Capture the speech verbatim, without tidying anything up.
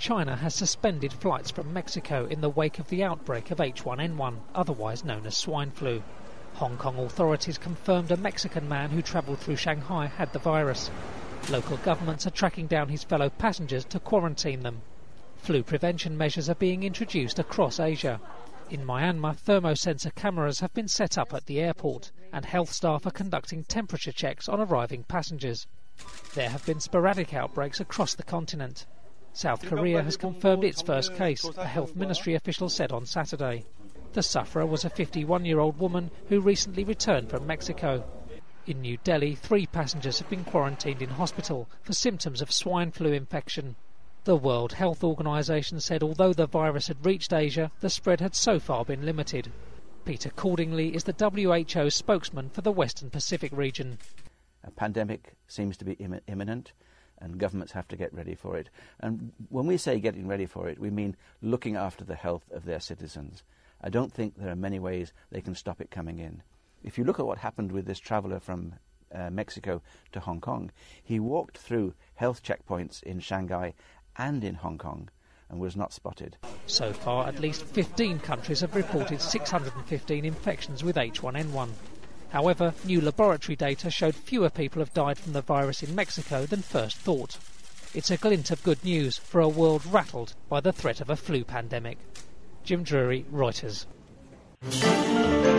China has suspended flights from Mexico in the wake of the outbreak of H one N one, otherwise known as swine flu. Hong Kong authorities confirmed a Mexican man who travelled through Shanghai had the virus. Local governments are tracking down his fellow passengers to quarantine them. Flu prevention measures are being introduced across Asia. In Myanmar, thermosensor cameras have been set up at the airport, and health staff are conducting temperature checks on arriving passengers. There have been sporadic outbreaks across the continent. South Korea has confirmed its first case, a health ministry official said on Saturday. The sufferer was a fifty-one-year-old woman who recently returned from Mexico. In New Delhi, three passengers have been quarantined in hospital for symptoms of swine flu infection. The World Health Organization said although the virus had reached Asia, the spread had so far been limited. Peter Cordingley is the W H O spokesman for the Western Pacific region. A pandemic seems to be im- imminent, and governments have to get ready for it. And when we say getting ready for it, we mean looking after the health of their citizens. I don't think there are many ways they can stop it coming in. If you look at what happened with this traveller from uh, Mexico to Hong Kong, he walked through health checkpoints in Shanghai and in Hong Kong and was not spotted. So far, at least fifteen countries have reported six hundred fifteen infections with H one N one. However, new laboratory data showed fewer people have died from the virus in Mexico than first thought. It's a glint of good news for a world rattled by the threat of a flu pandemic. Jim Drury, Reuters.